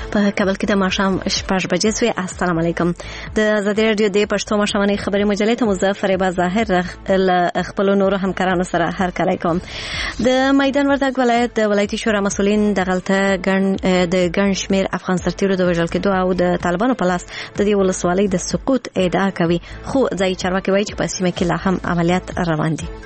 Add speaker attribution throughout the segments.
Speaker 1: په کابل کې د ماښام 6 بجې سوې. السلام علیکم. د آزادي رادیو د پښتو ماښامنۍ خبري مجلې ته مظفر با ظاهر ل خپل نور همکارانو سره هرکلی کوم. د میدان وردګ ولایت د ولایتي شورا مسؤلین د غلطه د ګڼ شمیر افغان سرتیرو د وژل کېدو او د طالبانو په لاس د دې ولسوالۍ د سقوط ادعا کوي، خو ځایي چارواکي وایي چې په سیمه کې لا هم عملیات روان دي.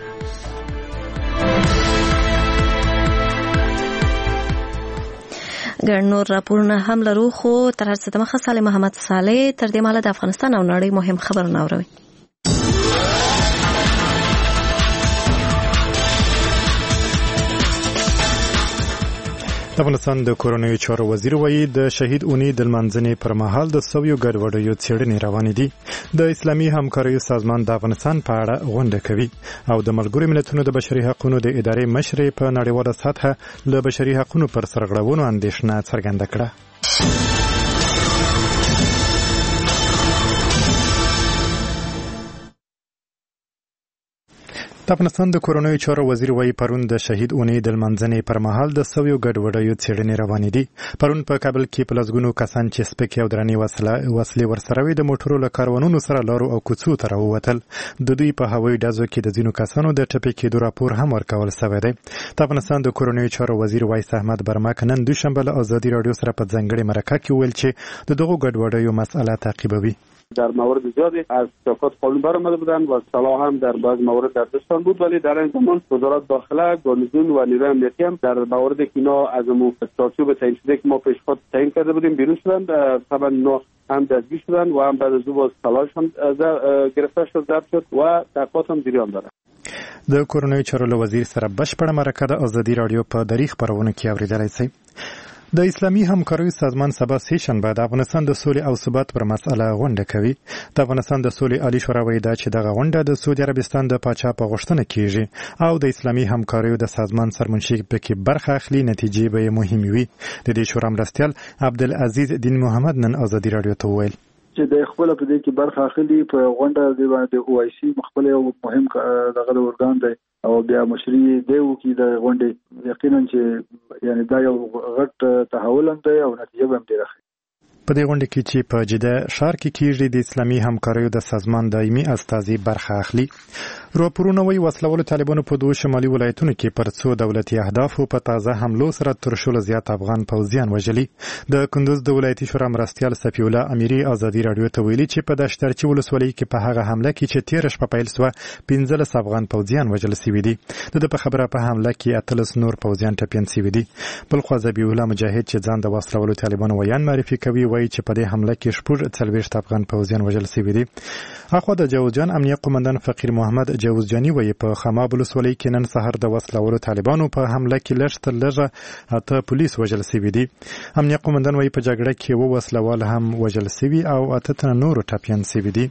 Speaker 1: ګڼ نور راپورونه هم لرو، خو تر هر څه دمخه صالح محمد صالح تر دې مهاله د افغانستان او نړۍ مهم خبرونه اوري.
Speaker 2: د افغانستان د کورنیو چارو وزیر وایي د شهید اونۍ د لمانځنې پر مهال د سویو ګډوډیو څېړنې روانې دي. د اسلامي همکاریو سازمان د افغانستان په اړه غونډه کوي او د ملګرو ملتونو د بشري حقوقو د ادارې مشرې په نړیواله سطحه له بشري حقوقو پر سرغړونو اندېښنه څرګنده کړه. د افغانستان د کورنیو چارو وزیر وایي پرون د شهید اونۍ د لمانځنې پر مهال د سویو ګډوډیو څېړنې روانې دي. پرون په کابل کې په لسګونو کسان چې سپکې او درنې وسلې ورسره وي د موټرو له کاروانونو سره لارو او کوڅو ته راووتل. د دوی په هوایي ډزو کې د ځینو کسانو د ټپي کېدو راپور هم ورکول شوی دی. د افغانستان د کورنیو چارو وزیر وایس احمد برمک نن دوشنبه له آزادي رادیو سره په ځانګړې مرکه کې وویل چې د دغو ګډوډیو مسئله تعقیبوي.
Speaker 3: در موارد زیادی از صفات قانون برآمده بودند و صلاح هم در بعض موارد در دستان بود، ولی در این زمان وزارت داخله، گارنیزون و نیروی امنیتی هم در مواردی که اینا از چارچوب تعیین شده که ما پیشخواد تعیین کرده بودیم بیرون شدند. طبعا اینا هم دستگیر شدند و هم بعد از او باز صلاحشان گرفته شد، ضبط شد و تحقیقات هم جریان داره.
Speaker 2: د کورنیو چارو له وزیر سره بشپړه مرکه د آزادي رادیو په دریغ خبرونه کې اوریدلای شئ. د اسلامي همکاریو سازمان سبا سه شنبه د افغانستان د سولې او ثبات پر مسأله غونډه کوي. د افغانستان د سولې عالی شورا وایي چې دغه غونډه د سعودي عربستان د پاچا په غوښتنه کیږي او د اسلامي همکاریو د سازمان سرمنشي پکې برخه اخلي، نتیجې به مهمې وي. د دې شورا مرستیال عبدالعزیز دین محمد نن آزادي رادیو ته وویل
Speaker 4: چې د خپل په دې کې برخه اخلي په غونډه د باندې او آی سی مخبل یو مهم دغه ورګان دی او بیا مشري دی وکي د غونډې یقینا چې یعنی دا یو غټ تحول دی او نتیجه به هم ډیره ښه.
Speaker 2: په دې غونډه کې چې په جده ښار کې کیږي د اسلامي همکاریو د سازمان دایمي استازي برخه اخلي. راپورونه وایي وسلوالو طالبانو په دوه شمالي ولایتونو کې پر څو دولتي اهدافو په تازه حملو سره تر شلو زیات افغان پوځیان وژلي. د کندوز د ولایتي شورا مرستیال صفی الله امیری آزادي رادیو ته ویلي چې په دشترچی ولسوالۍ کې په هغه حمله کې چې 13 شپه پیل شوه 15 افغان پوځیان وژل شوي دي. د په خبره په حمله کې 13 نور پوځیان ټپیان شوي دي. بل خو ذبیح الله مجاهد چې ځان د وسلوالو طالبانو ویان معرفي کوي وایي چې په دې حمله کې 40 افغان پوځیان وژل شوي دي. اخو د جوزجان امنیه قومندان فقیر محمد جوزجاني وایي په خماب ولسوالۍ کې نن سهار د وسلوالو طالبانو په حمله کې لږ تر لږه 8 پولیس وژل شوي دي. امنیه قومندان وایي په جګړه کې 2 وسلوال هم وژل شوي او 8 تنه نور ټپیان شوي دي.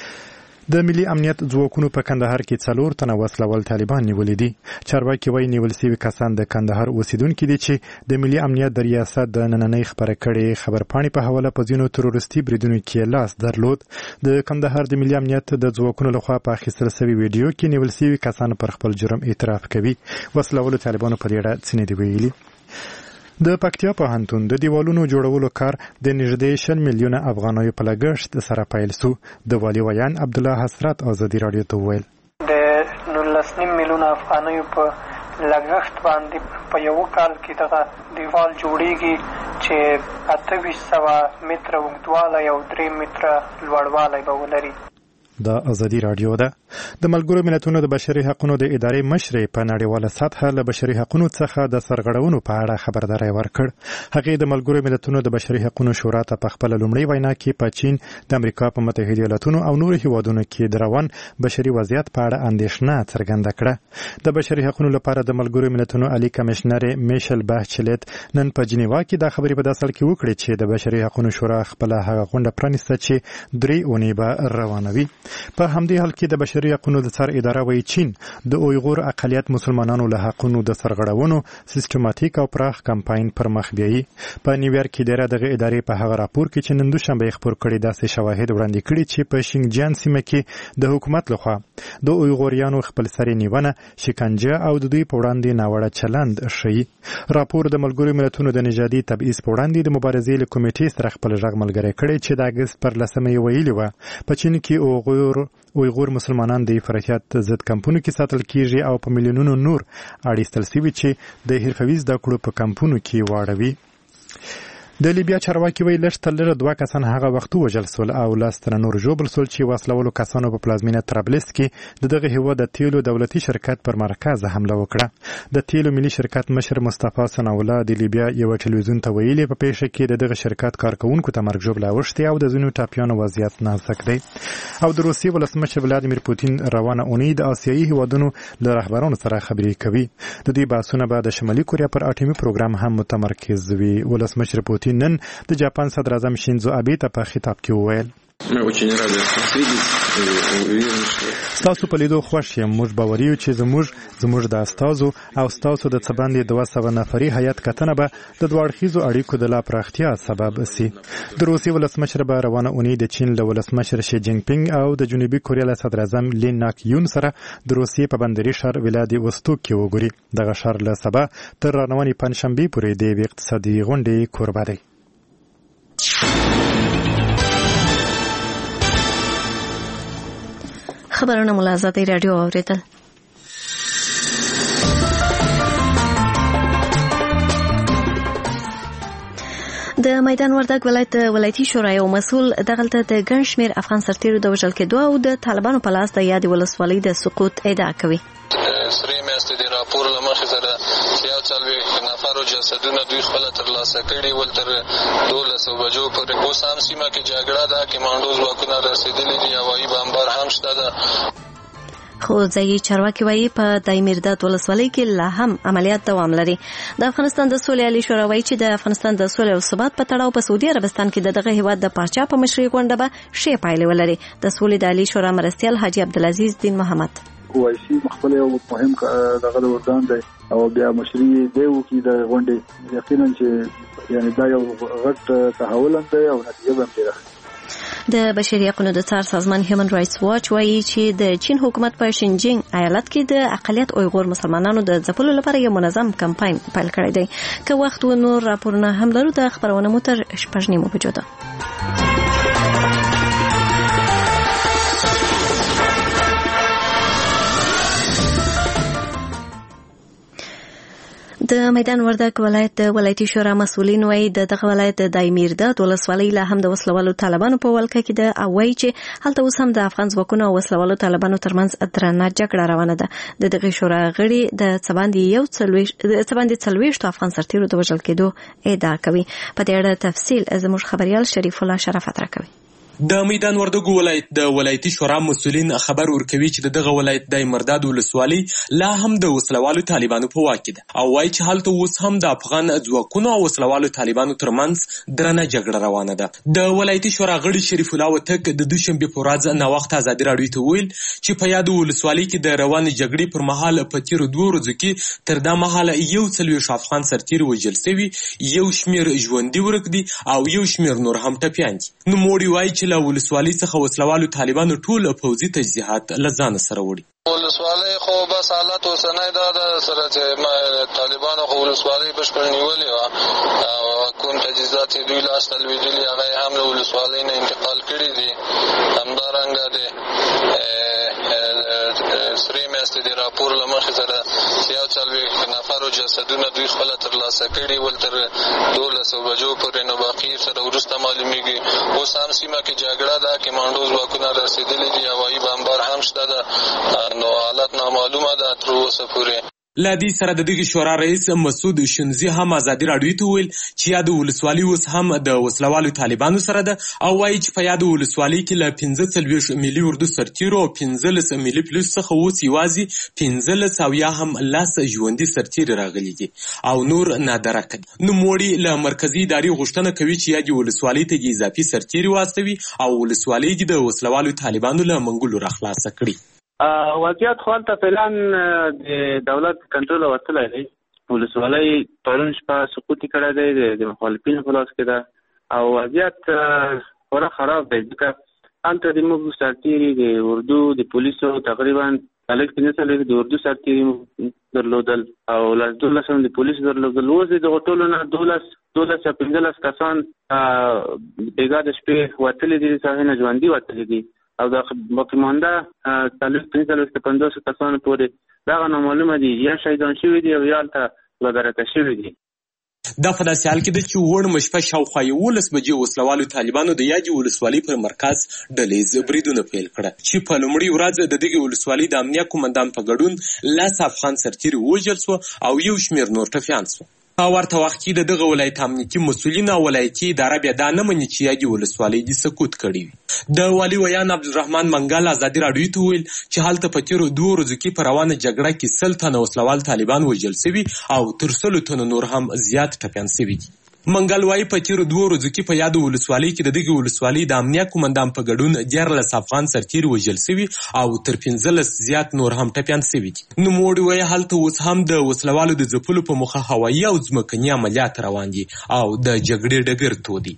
Speaker 2: د ملي امنیت ځواکونو په کندهار کې 4 تنه وسلوال طالبان نیولې دي. چارواکي وایي نیول شوي کسان د کندهار اوسیدونکي دي چې د ملي امنیت د ریاست د نننۍ خبره کړې خبرپاڼې په حواله په ځینو تروریستي بریدونو کې لاس درلود. د کندهار د ملي امنیت د ځواکونو لخوا په اخیستل شوي ویډیو کې نیول شوي کسان پر خپل جرم اعتراف کوي. وسلوالو طالبانو په دې اړه څه نه دی ویلي. د پکتیا پوهنتون د دیوالونو جوړولو کار د نږدې 100 میلیونه افغانیو په لګښت سره پیل شو. د والي ویان عبدالله حسرت آزادي رادیو ته وویل
Speaker 5: د 19 میلیونه افغانیو په لګښت باندې په یو کال کې دغه دیوال جوړیږي چې 2800 متره اوږدوالی او 3 متره لوړوالی به ولري.
Speaker 2: د آزادي رادیو ده. د ملګرو ملتونو د بشري حقوقو د ادارې مشرې په نړیواله سطحه له بشري حقوقو څخه د سرغړونو په اړه خبرداری ورکړ. هغه د ملګرو ملتونو د بشري حقوقو شورا ته په خپل لومړی وینا کې په چین، د امریکا په متحده ایالاتونو او نورو هیوادونو کې د روان بشري وضعیت په اړه اندېښنه څرګنده کړه. د بشري حقوقو لپاره د ملګرو ملتونو عالی کمشنر میشل باچلیت نن په جنیوا کې د خبرې په داسل کې وکړه چې د بشري حقوقو شورا خپل هغه غونډه پرانیسته چې 3 اونۍ به روانوي. په همدې حال کې د بشري حقوقو د څار اداره وایي چین د اویغور اقلیت مسلمانانو له حقوقو د سرغړونو سیستماتیک او پراخ کمپاین پر مخ بیایي. په نیویارک کې دغه ادارې په هغه راپور کې چې نن دوشنبه خبر کړی داسې شواهد وړاندې کړي چې په شینجیان سیمه کې د حکومت لخوا د اویغوریانو خپل سری نیونه، شکنجه او د دوی په وړاندې ناوړه چلند ښیي. راپور د ملګرو ملتونو د نژادي تبعیض په وړاندې د مبارزې له کمیټې سره خپل غږ ملګری کړی چې د اګست پر 10 ویلي وه په چین کې اویغور مسلمانان د افراطیت ضد کمپونو کې ساتل کیږي او په میلیونونو نور اړیستل شوي چې د حرفوي زده کړو په کمپونو کې واړوي. د لیبیا چارواکي وایي لږ تر لږه 2 کسان هغه وخت وژل سول او 10 تنه نور ژوبل سول چې وسلوالو کسانو په پلازمینه طرابلس کې د دغه هیواد د تیلو دولتي شرکت پر مرکز حمله وکړه. د تیلو ملي شرکت مشر مصطفی سناولا د لیبیا یو ټلویزیون ته ویلي په پیښه کې دغه شرکت کارکونکو ته مرګ ژوبل اوښتي او د ځینو ټاپیانو وضعیت نازک دی. او د روسیې ولسمشر ولادیمیر پوتین روانه اونۍ د آسیایي هیوادونو له رهبرانو سره خبرې کوي. د دې بحثونه به د شمالي کوریا پر اټومي پروګرام هم متمرکز وي. ولسمشر پوتین نن د جاپان صدر اعظم شینزو آبه ته په خطاب کې وویل ستاسو په لیدو خوښ یم. موږ باوري یو چې زموږ د استازو او ستاسو د څه باندې 200 نفري هیئت کتنه به د دوه اړخیزو اړیکو د لا پراختیا سبب شي. د روسیې ولسمشر به روانه اونۍ د چین له ولسمشر شي جینګ پینګ او د جنوبي کوریا له صدر اعظم لین ناک یون سره د روسیې په بندري ښار ولادیوستوک کې وګوري. دغه ښار له سبا تر رانواني پنجشنبې پورې د اقتصادي غونډې کوربه دی.
Speaker 1: خبرونه مو له آزادۍ راډیو اورېدل. د میدان وردګ ولایت ولایتي شورا یو مسؤل دغلته د ګڼ شمېر افغان سرتیرو د وژل کېدو او د طالبانو په لاس د یادې ولسوالۍ د سقوط ادعا کوي.
Speaker 6: سری میاشتې د راپور له مخې سره 40 نفرو جسدونه دوی خپل ترلاسه کړي ول تر 12 بجو پورې. اوس هم سیمه کې جګړه ده، کمانډو ځواکونه رسېدلي دي، هوایي بمبار هم شته ده.
Speaker 1: خو ځایي چارواکي وایي په دایمیرداد ولسوالۍ کې لا هم عملیات دوام لري. د افغانستان د سولې عالي شورا وایي چې د افغانستان د سولې او ثبات په تړاو په سعودي عربستان کې دغه هیواد د پاچا په مشرۍ غونډه به ښې پایلې ولري. د سولې د عالي شورا مرستیال حاجي عبدالعزیز دین محمد
Speaker 4: وایي خپل یو مهم دغه ورګان دی او بیا مشري دی وکړي د غونډې. یقینا چې یعنی دا یو غټ تحول دی او نتیجه به هم راځي.
Speaker 1: د بشري حقوقو د څار سازمان هیومن رائټس واچ وایي چې د چین حکومت په شینجینګ ایالت کې د اقلیت اویغور مسلمانانو د ځپلو لپاره یو منظم کمپاین پیل کړی دی. که وخت و نور راپورونه هم لرو د خبرونه مو تر 6 نیمو بجو ده. د میدان وردګ ولایت د ولایتي شورا مسؤلین وایي دغه ولایت د دایمیرداد ولسوالۍ له هم د وسلوالو طالبانو په ولکه کې ده او وایي چې هلته اوس هم د افغان ځواکونو او وسلوالو طالبانو ترمنځ درنه جګړه روانه ده. د دغه شورا غړي د څه باندې 40 افغان سرتیرو د وژل کېدو ادعا کوي. په دې اړه تفصیل زموږ خبريال شریف الله شرافت راکوي.
Speaker 7: د میدان وردګ ولایت د ولایتي شورا مسؤلین خبر ورکوي چې دغه ولایت د مرداد ولسوالۍ لا هم د وسلوالو طالبانو په واک کې ده او وایي چې هلته اوس هم د افغان ځواکونو او وسلوالو طالبانو ترمنځ درنه جګړه روانه ده. د ولایتي شورا غړي شریف الله وتک د دوشنبه په ورځ ناوخت ازادي راډیو ته ویل چې په یاد ولسوالۍ کې د روانې جګړې پر مهال په تیر 2 ورځو کې تر دا مهاله 40 افغان سرتیر وژل شوي، یو شمیر ژوندي ورک دي او یو شمیر نور هم ټپیان دي. نو موړي وایي چې له ولسوالۍ څخه وسلوالو طالبانو ټول پوځي تجهیزات له ځان سره وړي.
Speaker 6: ولسوالۍ خو بس حالت اوسنی دا ده سره چې طالبانو خو ولسوالۍ بشپړ نیولې وه او کوم تجهیزات یې دوی لاس ته لوېدلي هغه یې هم له ولسوالۍ نه انتقال کړي دي. همدارنګه د سری میاشتې د راپور له مخې سره 40 نفرو جسدونه دوی خپله ترلاسه کړي ول تر 12 بجو پورې. نو باقي سره وروسته معلومیږي. اوس هم سیمه کې جګړه ده، کمانډو ځواکونه رسېدلي دي، هوایي بمبار هم شته ده. نو حالت نامعلومه ده تر اوسه پورې.
Speaker 7: لا دې سره د دغه شورا رئیس مسعود شنزي هم ازادي راډیو ته ویل چې یاد ولسوالي اوس هم د وسلوالو طالبانو سره ده او وایي چې په یاد ولسوالي کې له 15 ملي اردو سرتیرو او 15 ملي پولیس څخه اوس یوازې 15 او یا هم 10 ژوندي سرتیري راغلي دي او نور نادره کړي. نوموړي له مرکزي ادارې غوښتنه کوي چې یاد ولسوالي ته اضافي سرتیري واستوي او ولسوالي د وسلوالو طالبانو له منګولو راخلاص کړي.
Speaker 3: وضعیت خو هلته فعلا د دولت کنټرول وتلی دی. ولسوالۍ پرون شپه سقوط کړی دی د مخالفینو په لاس کې ده او وضعیت خورا خراب دی ځکه هلته د موږ سرتیري د اردو د پولیسو تقریبا لږ پنځه د اردو سرتیري درلودل او 12 د پولیسو درلودل. اوس د دغو ټولو نه 12 یا 15 کسان بېګا د شپې وتلي دي، د ساحې نه ژوندي وتلي دي او د باقي مانده 45 کسانو پورې دغه نامعلومه دي، یا شهیدان شوي دي او یا هلته بدرکه شوي دي.
Speaker 7: دا په داسې حال کې ده چې وړ شپه شاوخوا 11 بجې وسلوالو طالبانو د یادې ولسوالۍ پر مرکز ډلیز بریدونه پیل کړه چې په لومړۍ ورځ د دغې ولسوالۍ د امنیه قومندان په ګډون 10 افغان سرتیري ووژل سو او یو شمېر نور ټپیان سو. په ورته وخت کې د دغه ولایت امنیتي مسؤلین او ولایتي اداره بیا دا نه مني چې یادې ولسوالۍ دې سقوط کړي وي. د والي ویان عبدالرحمن منګل ازادي راډیو ته ویل چې هلته په تېرو 2 ورځو کې په روانه جګړه کې 100 تنه وسلوال طالبان وژل سوي او تر 100 تنو نور هم زیات ټپیان سوي دي. منګل وايي په تېرو 2 ورځو کې په یادو ولسوالۍ کې د دغې ولسوالۍ د امنیه قومندان په ګډون 14 افغان سرتیري وژل سوي او تر 15 زیات نور هم ټپیان سوي دي. نوموړي وایي هلته اوس هم د وسلوالو د ځپلو په موخه هوایي او ځمکني عملیات روان دي او د جګړې ډګر تودي.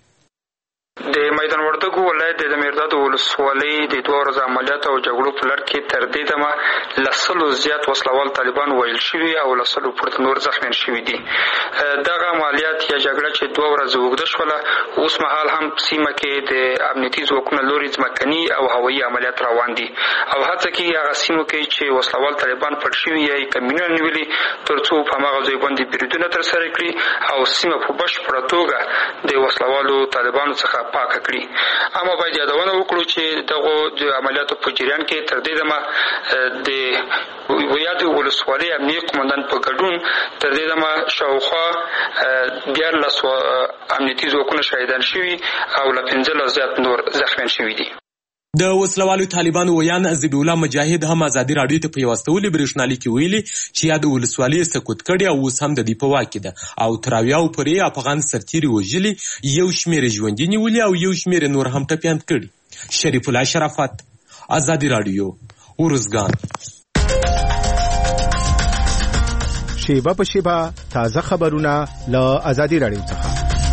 Speaker 5: د میدان وردګو ولایت د میرداد ولسوالۍ د 2 ورځو عملیات او جګړو په لړ کې تر دې دمه له 100 زیات وسلوال طالبان وژل شوي او له 100 پورته نور زخمیان شوي دي. دغه عملیات یا جګړه چې 2 ورځې اوږده شوله، اوس مهال هم سیمه کې د امنیتي ځواکونو لوري ځمکني او هوایي عملیات روان دي او هڅه کېږي هغه سیمو کې چې وسلوال طالبان پټ شوي یا یې کمینونه نیولي تر څو په هماغه ځای باندې بریدونه ترسره کړي او سیمه په بشپړه توګه د وسلوالو طالبانو څخه پاکه کړي. اما باید یادونه وکړو چې دغو د عملیاتو په جریان کې تر دې دمه د یادې ولسوالۍ امنیه قومندان په ګډون تر دې دمه شاوخوا 14 امنیتي ځواکونه شهیدان شوي او له 15 زیات نور زخمیان شوي دي.
Speaker 7: د وسلوالو طالبانو ویان ذبیح الله مجاهد هم ازادي راډیو ته په یوه استولي برېښنالیک کې ویلي چې یاد ولسوالي یې سقوط کړې او اوس هم د دوی په واک کې ده او تر 80 پورې افغان سرتیري وژلي، یو شمېر یې ژوندي نیولي او یو شمېر یې نور هم ټپیان کړي. شریف الله شرافت، ازادي راډیو، ارزګان.
Speaker 8: شیبه په شیبه تازه خبرونه له ازادي راډیو څخه.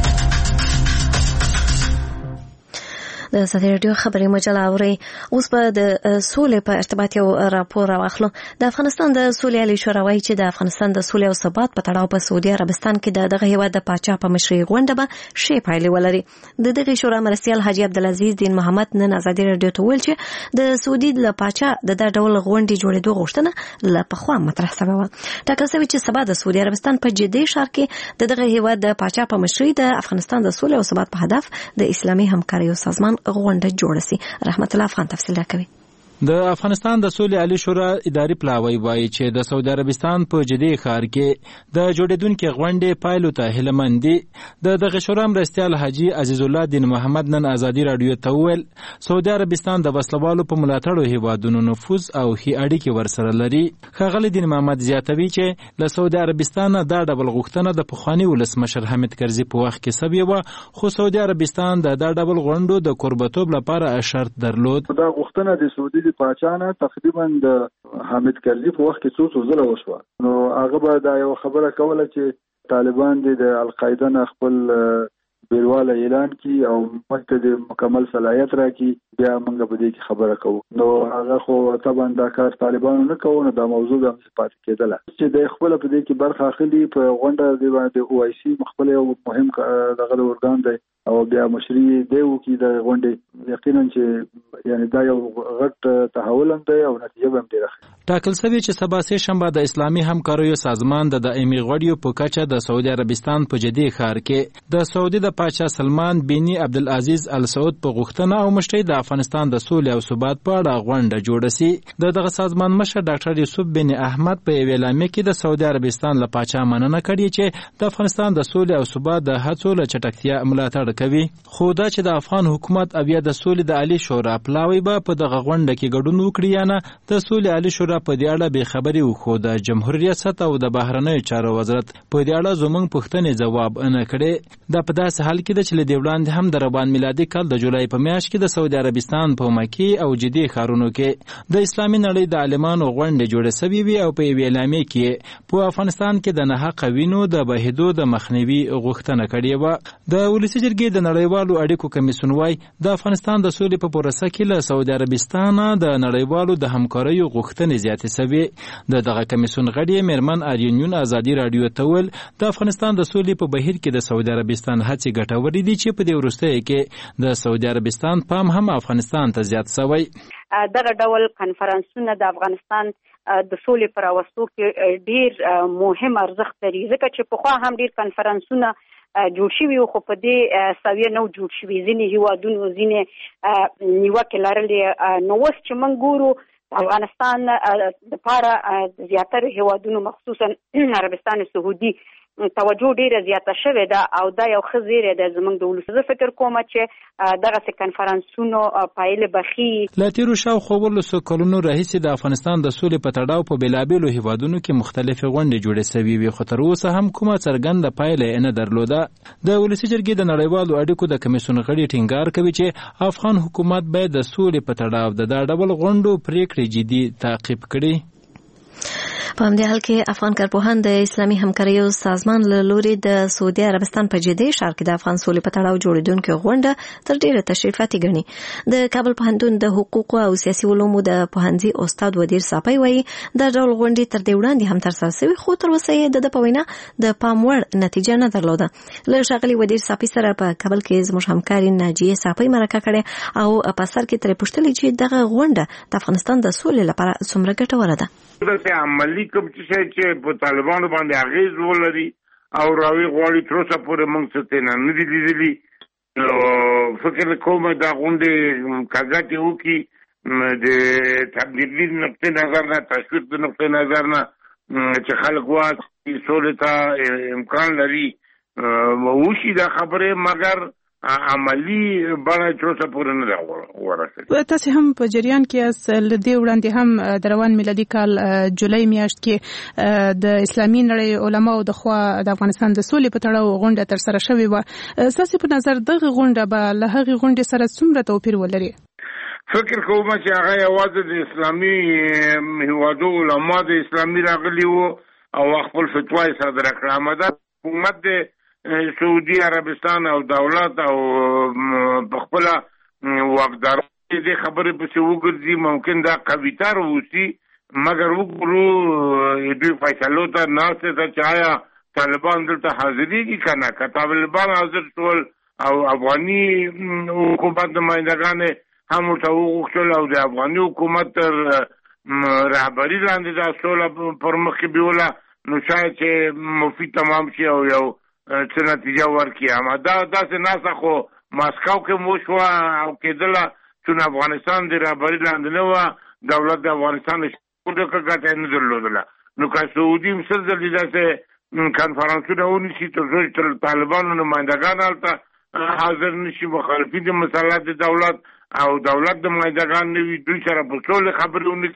Speaker 1: د ازادي راډیو خبري مجله اوري. اوس په د سولې په ارتباط یو راپور راوخلو. د افغانستان د سولې عالی شورا وایي چې د افغانستان د سولې او ثبات په تړاو په سعودي عربستان کې دغه هیواد د پاچا په مشرۍ غونډه به ښې پایلې ولري. د دغه شورا مرستیال حاجي عبدالعزیز دین محمد نن ازادي راډیو ته ویل چې د سعودي له پاچا د ډول غونډې جوړېدو غوښتنه له پخوا مطرح شوې وه. ټاکل شوی چې سبا د سعودي عربستان په جدي ښار کې دغه هیواد د پاچا په مشرۍ د افغانستان د سولې او ثبات په هدف د اسلامي همکاریو سازمان غونډه جوړه سي. رحمت الله افغان تفصیل راکوي.
Speaker 9: د افغانستان د سولې عالی شورا اداري پلاوی وایي چې د سعودي عربستان په جدي ښار کې د جوړېدونکو غونډې پایلو ته هیلهمند دي. دغه شورا مرستیال حاجي عزیز الله دین محمد نن ازادي راډیو ته وویل سعودي عربستان د وسلوالو په ملاتړو هیوادونو نفوذ او ښې اړیکې ورسره لري. ښاغلی دین محمد زیاتوي چې له سعودي عربستان دا ډول غوښتنه د پخواني ولسمشر حامد کرزي په وخت کې سوې وه، خو سعودي عربستان د دا ډول غونډو د کوربتوب لپاره شرط درلود.
Speaker 4: دا غوښتنه د سعودي پاچانه تقریبا د حامد کرزي په وخت کې څو ځله وشوه، نو هغه به دا یو خبره کوله چې طالبان د القاعده نه خپل بیرواله اعلان کی او موږ ته مکمل صلاحیت راکړي، بیا موږ به دې کې خبره کوو. نو هغه خو طبعا دا کار طالبانو نه کوو، نو دا موضوع به پاتې کېدله چې د خپل په دې کې برخه اخلي. په غونډه د OIC مخبل یو مهم دغه ارګان دی او بیا مشري دیو کې د غونډې یقینا چې یعنی دا یو غټ تحول هم دی او نتیجه به هم ډیره
Speaker 9: ټاکل شوی چې سبا سه شنبه د اسلامي همکاریو سازمان د دایمي غړیو په کچه د سعودي عربستان په جدي ښار کې د سعودي د پاچا سلمان بن عبدالعزیز ال سعود په غوښتنه او مشرۍ د افغانستان د سولې او ثبات په اړه غونډه جوړه سي. دغه سازمان مشر ډاکټر یوسف بن احمد په اعلامیه کې د سعودي عربستان له پاچا مننه کړې چې د افغانستان د سولې او ثبات د هڅو له چټکتیا ملاتړ کوي. خو دا چې د افغان حکومت او یا د سولې د عالی شورا پلاوی به په دغه غونډه کې ګډون وکړي یا نه د سولې عالی شورا په دې اړه به خبري وکړو. د جمهوریت ریاست او د بهرنیو چارو وزارت په دې اړه زموږ پوښتنې جواب نه کړي. دا په داسې حال کې چې د وړاندې هم د روان میلادي کال د جولای په میاشت کې د سعودي عربستان په مکه او جدي ښارونو کې د اسلامي نړۍ د عالمانو غونډه جوړه شوې وي او په اعلامیه کې په افغانستان کې د نه حق وینو د بهیدو د مخنیوي غوښتنه کړې و. د ولسی جرګې د نړیوالو اړیکو کمیسیون وايي د افغانستان د سولې په پروسه کې له سعودي عربستان د نړیوالو د همکاریو غوښتنې زیاتې شوې. دغه کمیسیون غړي میرمن آریونیون ازادي رادیو ته ویل د افغانستان د سولې په بهیر کې د سعودي عربستان هڅې ګټورې دي چې په دې وروستیو کې د سعودي عربستان پام هم افغانستان ته زیات شوی.
Speaker 10: دغه ډول کنفرانسونه د افغانستان د سولې پر اوسو کې ډیر مهم ارزښت لري ځکه چې پخوا هم ډیر کنفرانسونه جوړ شوي خو په دې سویه نو جوړ شوي ځینې هیوادونو ځینې نیوکې لرلې. نو اوس چې موږ ګورو افغانستان لپاره زیاتره هیوادونو مخصوصا عربستان سعودي توجه ډیره زیاته شوې ده او دا یو ښه زیری ده زموږ د ولس. زه فکر کوم چې دغسې کنفرانسونو پایلې به ښې.
Speaker 9: له تېرو شاوخوا 12 کلونو راهیسې د افغانستان د سولې په تړاو په بېلابېلو هیوادونو کې مختلفې غونډې جوړې شوې وي خو تر اوسه هم کومه څرګنده پایله یې نه درلوده. د ولسي جرګې د نړیوالو اړیکو د کمیسیون غړي ټینګار کوي چې افغان حکومت باید د سولې په تړاو د دا ډول غونډو پریکړې جدي تعقیب کړي.
Speaker 1: په همدې حال کې افغان کارپوهان د اسلامي همکاریو سازمان له لوري د سعودي عربستان په جدي ښار کې د افغان سولې په تړاو جوړېدونکې غونډه تر ډیره تشریفاتي ګڼي. د کابل پوهنتون د حقوقو او سیاسي علومو د پوهنځي استاد ودیر صافی وایي دا ډول غونډې تر دې وړاندې هم ترسره شوې خو تر اوسه یې د په وینا د پام وړ نتیجه نه درلوده. له ښاغلي ودیر صافی سره په کابل کې زموږ همکاري ناجیه صافی مرکه کړې او په سر کې ترې پوښتلې چې دغه غونډه د افغانستان د سولې لپاره څومره ګټوره ده.
Speaker 11: داسې عملي کوم چې په طالبانو باندې اغېز ولري او راوي غواړي تر اوسه پورې موږ څه ترې نه دي لیدلي. فکر کوم دا غونډې کاږاتې وکړي د تبدیلي نقطې نظر نه تشویق د نقطې نظر نه چې خلک واکي سولې ته امکان لري وشي دا خبرې مګر عملی بڼه تر اوسه پورې نه ده ورسېدلې.
Speaker 12: تاسې هم په جریان کې له دې وړاندې هم د روان میلادي کال جولای میاشت کې د اسلامي نړۍ علماو د خوا د افغانستان د سولې په تړاو غونډه ترسره شوې وه. ستاسې په نظر دغه غونډه به له هغې غونډې سره څومره توپیر ولري؟
Speaker 11: فکر کوم چې هغه یوازې د اسلامي هیوادو علما د اسلامي راغلي وو او خپل فتوا یې صادره کړه. اما حکومت د سعودي عربستان او دولت او بخپل واقدار دې خبرې پسې وګرځي ممکن دا قویتر وسی مګر وګورو دوی فیصلو ته ناسته ته چایا طالبان دلته حاضرېږي که نه که طالبان حاضر شول او افغاني حکومت نمایندګان هم ورته وغوښتل او د افغاني حکومت تر رهبري لاندې دا سوله پر مخ کې بیوله نو شاید چې مفید تمام شي او یو څه نتیجه ورکړي. اما داسې ناسه خو ماسکو کې مو شوه او کېدله چون افغانستان د رهبري لاندې نه وه دولت د افغانستان ګټه نه درلودله. نو که سعودي هم سل ځلې داسې کنفرانسونه ونیسي تر څو چې طالبانو نمایندګان هلته حاضر نشي مخالفین د مسلط د دولت او دولت د نمایندګان نه وي دوی سره په ټولې خبرې ونه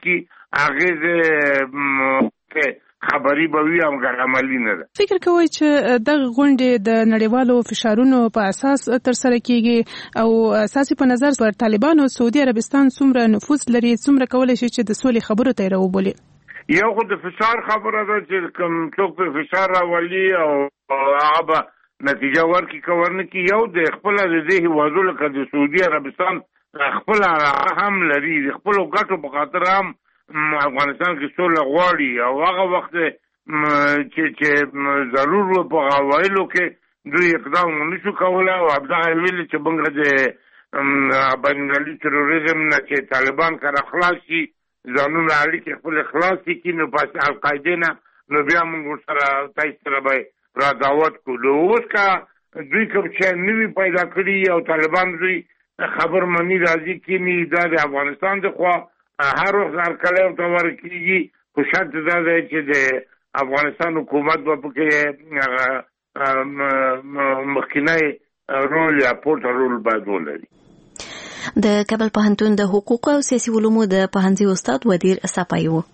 Speaker 11: کړي اغېزې خبري به وي هم عملي نه ده.
Speaker 12: فکر کوئ چې دغه غونډې د نړیوالو فشارونو په اساس ترسره کیږي او اساسي په نظر پر طالبانو سعودي عربستان څومره نفوذ لري څومره کولی شي چې د سولې خبرو ته یې راوبولي؟
Speaker 11: یو خو د فشار خبره ده چې کوم څوک په فشار راولي او هغه به نتیجه ورکړي که ورنه کړي. یو د خپله د دې هېوادو لکه د سعودي عربستان خپله هم لري د خپلو ګټو په خاطر هم افغانستان کې سوله غواړي او هغه وخت چې ضرور و په اوایلو کې دوی اقدام ونشو کولای او همدغه ویل چې موږ د بینالمللي تروریزم نه چې طالبان کله خلاص شي ځانونه اړیکې خپل خلاص کړي نو پس القاعده نه نو بیا موږ سره تاسو سره به را دعوت کوو. اوس که دوی کوم چې نوي پیدا کړي او طالبان دوی خبر منی راځي کینی دا د افغانستان د خوا هر وخت هرکلی ورته ورکېږي خو شرط دا دی چې د افغانستان حکومت به پکې مخکینی رول یا پورته رول باید ولري.
Speaker 1: د کابل پوهنتون د حقوقو او سیاسي علومو د پوهنځي استاد ودیر صفای و.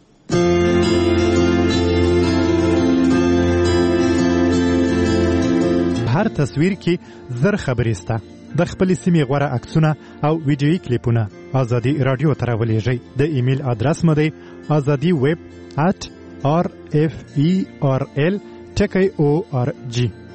Speaker 2: هر تصویر کې زر خبرې سته. د خپل سیمې غوړه عکسونه او ویډیويي کلیپونه ازادي رادیو ته راولېږئ. د ایمیل ادرس مو دی azadi@rferl.org.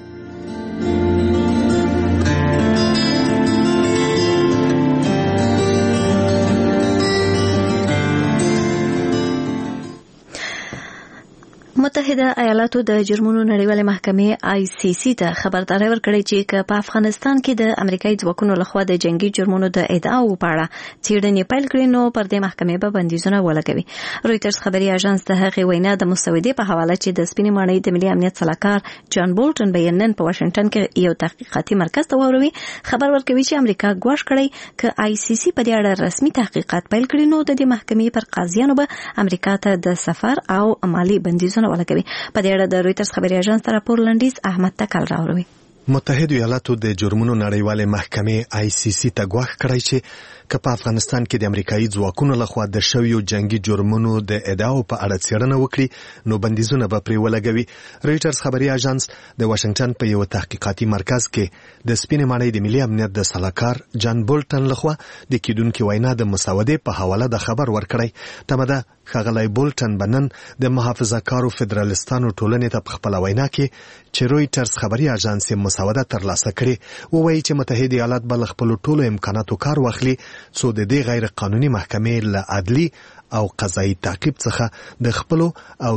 Speaker 1: متحده ایالاتو د جرمونو نړیوالې محکمې ICC ته خبرداري ورکړې چې په افغانستان کې د امریکایي ځواکونو لخوا د جنگي جرمونو د ادعاو په اړه څېړنې پیل کړي نو پر دې محکمې به بندیزونه ولګوي. رويټرز خبري اژانس د هغې وینا د مسودې په حواله چې د سپینې ماڼۍ د ملي امنیت سلاکار جان بولټن بیانن په واشنگټن کې یو تحقیقاتي مرکز ته واوروي خبر ورکوي چې امریکا ګواښ کړی ک ICC په دې اړه رسمي تحقیقات پیل کړي نو د دې محکمې پر قاضیانو به امریکا ته د سفر او مالی بندیزونه ولګوي. په دې اړه د رويټرز خبري اژانس راپور لنډیز احمد تکل راوړي.
Speaker 13: متحده ایالاتو د جرمونو نړیوالې محکمې ICC ته ګواښ کړی چې که په افغانستان کې د امریکایي ځواکونو لخوا د شویو جنگي جرمونو د ادعاو په اړه څېړنه وکړي نو بندیزونه به پرې ولګوي. رويټرز خبري اژانس د واشنگټن په یو تحقیقاتي مرکز کې د سپینې ماڼۍ د ملي امنیت د سلاکار جان بولټن لخوا د کیدونکو وینا د مسودې په حواله د خبر ورکړی. تمه ده ښاغلی بولټن بنن د محافظه کارو فدرالستانو ټولنې ته په خپل وینا کې چې رويټرز خبري اژانس مسوده ترلاسه کړي ووایي چې متحده ایالات به له خپلو ټولو امکاناتو کار واخلي څو د دې غیر قانوني محکمې له عدلي او قضایي تعقیب څخه د خپلو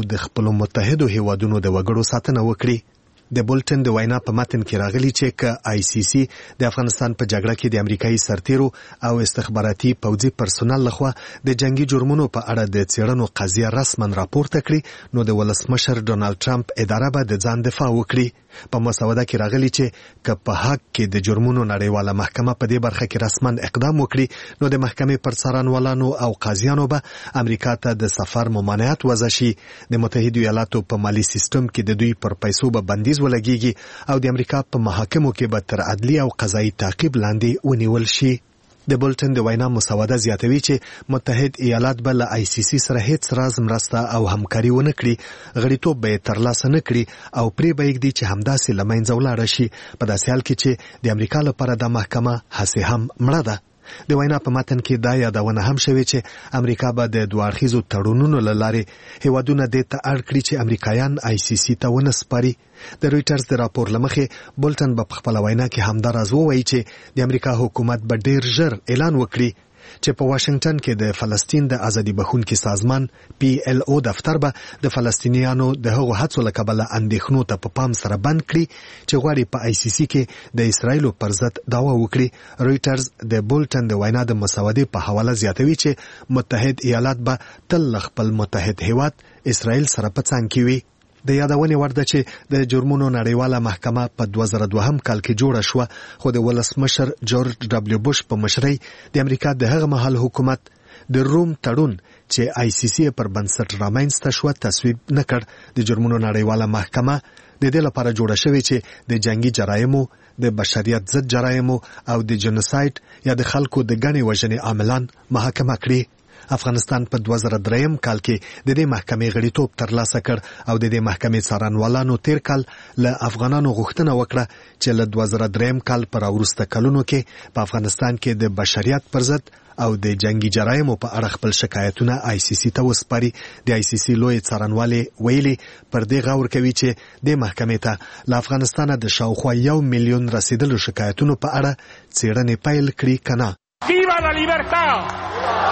Speaker 13: متحدو هیوادونو د وګړو ساتنه وکړي. د بولټن د وینا په متن کې راغلی چې ک ICC د افغانستان په جګړه کې د امریکایي سرتیرو او استخباراتي پوځي پرسونل لخوا د جنگي جرمونو په اړه د څېړنو قضیه رسما راپورته کړي نو د ولسمشر ډونالد ټرمپ اداره به د ځان دفاع وکړي. په مسوده کې راغلی چې ک په حق کې د جرمونو نړیواله محکمه په دې برخه کې رسما اقدام وکړي نو د محکمې پر څارنوالانو او قاضیانو به امریکا ته د سفر ممانعت وضع شي. د متحده ایالاتو په مالی سیستم کې د دوی پر پیسو به بندیز ولګيږي او د امریکا په محاکمو کې به تر عدلي او قضایي تعقیب لاندې ونیول شي. د بولټن د وینا مسوده زیاتوي چې متحد ایالات به له ICC سره هیڅ راز مرسته او همکاري ونه کړي، غړیتوب به ترلاسه نه کړي او پرې به یې چې همداسې له منځه ولاړه شي په داسې حال کې چې د امریکا لپاره د محکمه هسې هم مړه ده. د وینا په متن کې دا یادونه هم شوې چې امریکا به د دوه اړخیزو تړونونو له لارې هیوادونه دې ته اړ کړي چې امریکایان ICC ته ونه سپاري. د رويټرز د راپور لمخې بولټن په خپل وینا کې همدا راز ووایي چې د امریکا حکومت به ډیر ژر اعلان وکړي چې په واشنگټن کې د فلسطین د ازادي بخښونکي سازمان PLO دفتر به د فلسطینیانو د هغو هڅو له کبله اندېښنو ته په پام سره بند کړي چې غواړي په ICC کې د اسرایلو پر ضد دعوا وکړي. رويټرز د بولټن د وینا د مسودې په حواله زیاتوي چې متحد ایالات به تل خپل متحد هیواد اسرایل سره په څنګ کې وي. د یادونې وړ ده چې د جرمونو نړیواله محکمه په 2002 کال کې جوړه شوه خو د ولسمشر جورج دبلیو بوش په مشرۍ د امریکا د هغه مهال حکومت د روم تړون چې ICC پر بنسټ رامنځته شو تصویب نه کړ. د جرمونو نړیواله محکمه د دې لپاره جوړه شوې چې د جنگي جرایمو، د بشریت ضد جرایمو او د جنوساید یا د خلکو د ګڼې وژنې عاملان محاکمه کړي. افغانستان په 2003 کال کې د دې محکمې غړیتوب ترلاسه کړ او د دې محکمې څارنوالانو تیر کال له افغانانو غوښتنه وکړه چې له 2003 کال پر وروسته کلونو کې په افغانستان کې د بشریت پر ضد او د جنگي جرایمو په اړه خپل شکایتونه ICC ته وسپاري. د ICC لوی څارنوالي ویلي پر دې غور کوي چې د محکمې ته له افغانستان د شاوخوا 1 میلیون رسیدلو شکایتونو په اړه څېړنې پیل کړي کنه.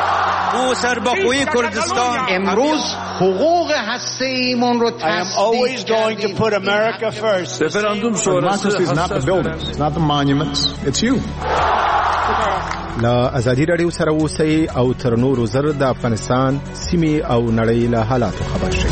Speaker 14: او سرباخوی کردستان
Speaker 15: امروز حقوق هسته‌ایمون رو
Speaker 16: always going to put America first.
Speaker 17: رفراندوم شورای
Speaker 8: not the buildings, not the monuments, it's you. لا ازادي رادیو سره اوسئ او تر نورو زر د افغانستان سیمې او نړۍ له حالاتو خبر شئ.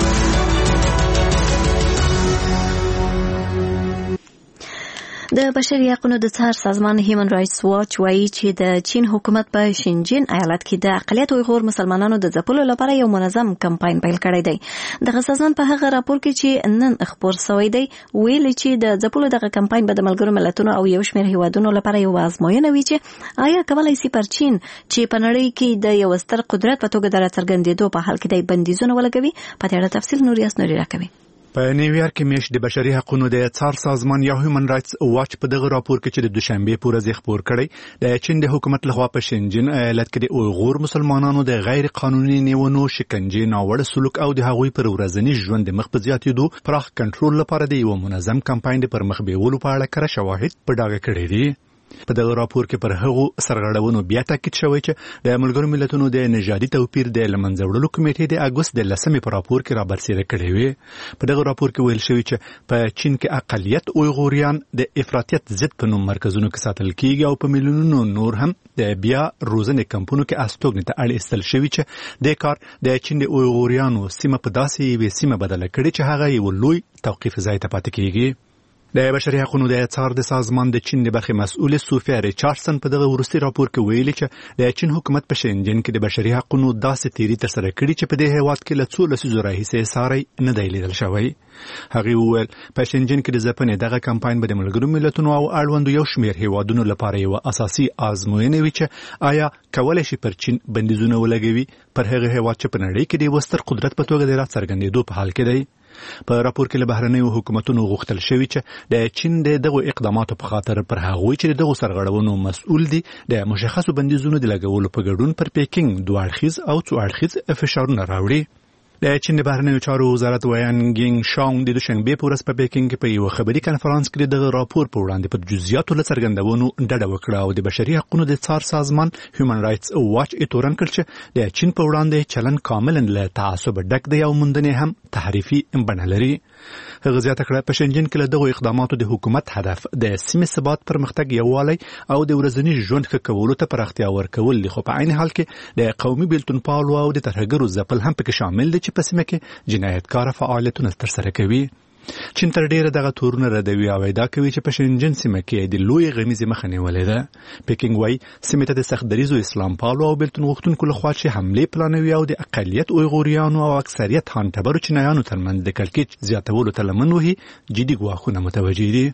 Speaker 1: د بشري حقوقو د څار سازمان هیومن رائټس واچ وایي چې د چین حکومت په شینجین ایالت کې د اقلیت اویغور مسلمانانو د ځپلو لپاره یو منظم کمپاین پیل کړی دی. دغه سازمان په هغه راپور کې چې نن خبر شوی دی ویلي چې د ځپلو دغه کمپاین به د ملګرو ملتونو او یو شمېر هیوادونو لپاره یو آزموینه وي چې آیا کولای شي پر چین چې په نړۍ کې د یو ستر قدرت په توګه د راڅرګندېدو په حال کې د بندیزونه ولګوي. په دې اړه تفصیل نوریاس نوري راکوي.
Speaker 2: په نیویارک کې میاشت د بشري حقوقو د څار سازمان یا هیومن رائټس واچ په دغه راپور کې چې د دوشنبه په ورځ خبر کړی د چین د حکومت لخوا په شینجین ایالت کې د اویغور مسلمانانو د غیر قانوني نیونو، شکنجې، ناوړه سلوک او د هغوی پر ورځني ژوند د مخ په زیاتېدو پراخ کنټرول لپاره د یو منظم کمپاین د پرمخ بیولو په اړه کره شواهد په ډاګه کړي دي. په دغه راپور کې پر هغو سرغړونو بیا تاکید شوی چې د ملګرو ملتونو د نژادي توپیر د لمنځه وړلو کمیټې د اګوست د 10 په راپور کې رابرسېره کړې وي. په دغه راپور کې ویل شوی چې په چین کې اقلیت اویغوریان د افراطیت ضد په نوم مرکزونو کې ساتل کیږي او په میلیونونو نور هم د بیا روزنې کمپونو کې استوګنې ته اړ ایستل شوی چې د کار د چین د اویغوریانو سیمه په داسې یوې سیمه بدله کړي چې هغه یو لوی توقیف ځای ته پاتې کیږي. د بشري حقوقو د څار د سازمان د چین د برخې مسؤل سوفیا ریچارډسن په دغه وروستي راپور کې ویلي چې د چین حکومت په شینجین کې د بشري حقوقو داسې تیری ترسره کړي چې په دې هیواد کې له څو لسیزو راهیسې ساری نه دی لیدل شوی. هغه وویل په شینجین کې د ځپنې دغه کمپاین به د ملګرو ملتونو او اړوندو یو شمېر هیوادونو لپاره یو اساسي آزموینه وي چې آیا کولای شي پر چین بندیزونه ولګوي پر هغه هیواد چې په نړۍ کې د وستر قدرت په توګه د راڅرګندېدو په حال کې دی. په راپور کې له بهرنیو حکومتونو غوښتل شوی چې د چین د دغو اقداماتو په خاطر پر هغوی چې دغه سرغړونو مسؤل دي د مشخصو بندیزونو د لګولو په ګډون پر پیکینګ دوه اړخیز او څو اړخیز فشارونه راوړي. د چین د بهرنیو چارو وزارت ویانګینګ شاونګ د دوشنبه په ورځ په پیکینګ کې په یو خبري کانفرنس کې دغه راپور په وړاندې په جزئیاتو له څرګندونو ډډه وکړه او د بشري حقوقو د څار سازمان هیومن رائټس واچ تورن کړ چې د چین په وړاندې چلن کاملا له تعصب ډک دی او موندنې هم تحریفي بڼه لري. هغه زیاته کړه په شینجین کې له دغه اقداماتو د حکومت هدف د سیمې ثبات، پرمختګ، یووالی او د ورځني ژوند ښه کولو ته پراختیا ورکول دي، خو په عین حال کې د قومي بیلتون پالو او د ترهګرو ځپل هم پکې شامل دي چې په سیمه کې جنایتکار فعالیتونه ترسره کوي. چین تر ډیره دغه تورونه ردوي او ادعا کوي چې په شینجین سیمه کې د لوی غمیزې مخه نیولې ده. پیکینګ وايي سیمه ته د سخت دریزو اسلام پالو او بیلتون غوښتونکو لخوا چې حملې پلانوي او د اقلیت اویغوریانو او اکثریت هان تبرو چینایانو ترمنځ د کړکېچ زیاتولو ته لمن وهي جدي ګواښونه متوجه دي.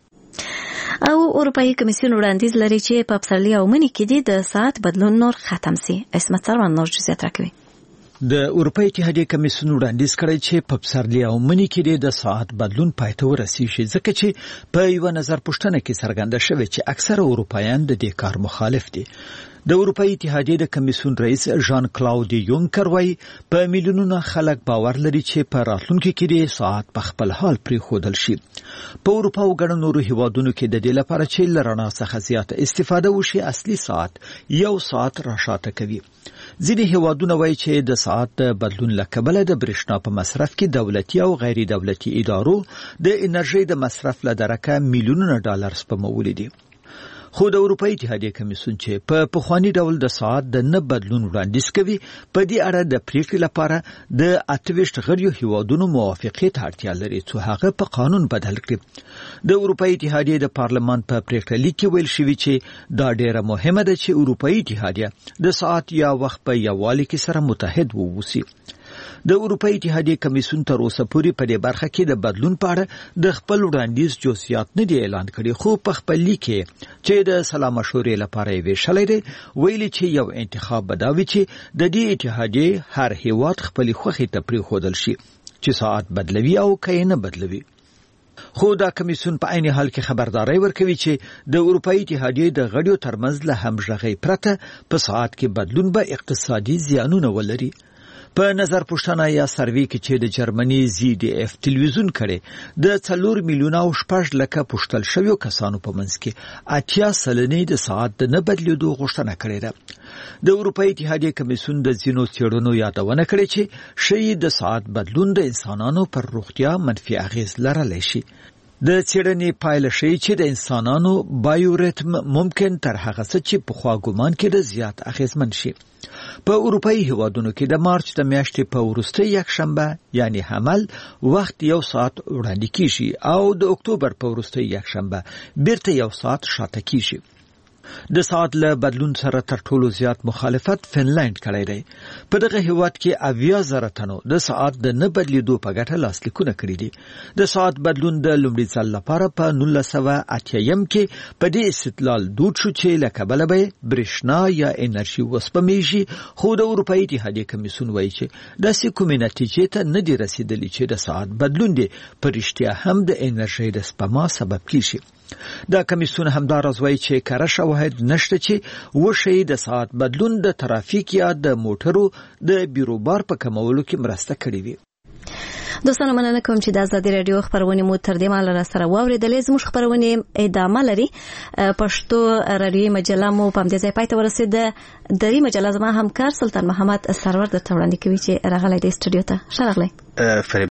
Speaker 1: او اروپאי کمیسیون وړاندیز لري چې په پسرلي او مني کې د ساعت بدلون نور ختم سي. اسمت سروان نور جزئیات راکوي.
Speaker 18: د اروپאי اتحادیې کمیسیون وړاندیز کړی چې په پسرلي او مني کې د ساعت بدلون پای ته ورسیږي، ځکه چې په یو نظر پوښتنه کې څرګنده شوې چې اکثره اروپایان د دې کار مخالف دي. د اروپאי اتحادیې د کمیسیون رئیس ژان کلاود یونکر وايي په میلیونونو خلک باور لري چې په راتلونکي کې د ساعت په خپل حال پرېښودل شي. په اروپا او ګڼو نورو هیوادونو کې د دې لپاره چې له رڼا څخه زیاته استفاده وشي اصلي ساعت یو ساعت راشاته کوي. ځینې هیوادونه وایي چې د ساعت بدلون له کبله د برېښنا په مصرف کې دولتي او غیر دولتي ادارو د انرژۍ د مصرف له درکه میلیونونه ډالر سپمولي دي. خو د اروپאי اتحادیې کمیسیون چې په پخوانی ډول د ساعت د نه بدلون وړاندیز کوي، په دې اړه د پریکړې لپاره د 28 غړیو هیوادونو موافقې ته اړتیا لري چې هغه په قانون بدل کړي. د اروپאי اتحادیې د پارلمان په پریکړه لیک کې ویل شوی چې دا ډیره مهمه ده چې اروپאי اتحادیه د ساعت یا وخت په یووالي کې سره متحد ووسی. د اروپאי اتحادیې کمیسیون تر اوسه پورې په دې برخه کې د بدلون په اړه د خپل وړاندیز جزئیات نه دی اعلان کړي، خو په خپل لیک کې چې د سلا مشورې لپاره یې ویشلې دی ویلي چې یو انتخاب بداوي چې د دې اتحادیې هر هیواد خپل خوښي ته پرېښودل شي چې ساعت بدلوي او که نه بدلوي. خو دا کمیسیون په عین حال کې خبرداري ورکوي چې د اروپאי اتحادیې د غړیو ترمنځ له همغږۍ پرته په ساعت کې بدلون به اقتصادي زیانونه ولري. په نظر پوښتنه یا سروې کې چې د جرمني ZDF ټلویزیون کړي د 4 میلیونه او 6 لکه پوښتل شویو کسانو په منځ کې 80 سلنې د ساعت د نه بدلیدو غوښتنه کړې ده. د اروپאי اتحادیې کمیسیون د ځینو څېړنو یادونه کړې چې شی د ساعت بدلون د انسانانو پر روغتیا منفي اغیز لرلی شي. د څېړنې پایله ښیي چې د انسانانو بایوریتم ممکن تر هغه څه چې پخوا ګومان کېده زیات اغیزمن شي. په اروپאי هیوادونو کې د مارچ د میاشتې په وروستۍ یکشنبه یعنی حمل وخت 1 ساعت وړاندې کیږي او د اکتوبر په وروستۍ یکشنبه بیرته 1 ساعت شاته کیږي. د ساعت له بدلون سره تر ټولو زیات مخالفت فنلند کړی دی. په دغه هیواد کې 80,000 تنو د ساعت د نه بدلیدو په ګټه لاسلیکونه کړي دي. د ساعت بدلون د لومړي ځل لپاره په 1980 کې په دې استدلال دود شو چې له کبله به برېښنا یا انرژي وسپمېږي، خو د اروپאי اتحادیې کمیسیون وایي چې داسې کومې نتیجې ته نه دي رسېدلي چې د ساعت بدلون دی په رښتیا هم د انرژۍ د سپما سبب کیږي. دا کمیسیون همداراز وایي چې کره شواهد نشته چې وشي د ساعت بدلون د ترافیک یا د موټرو د بیروبار په کمولو کې مرسته کړې وي.
Speaker 1: دوستانو مننه کوم چې د آزادي رادیو خبرونه مو تر دې مهاله سره واوریدلې. زموږ خبرونه ادامه لري. پښتو رادیوي مجله مو په دې ځای پای ته ورسېده. د دې مجله زما همکار سلطان محمد سرور د تورانې کوي چې راغلی د استودیو ته. ښه راغلی.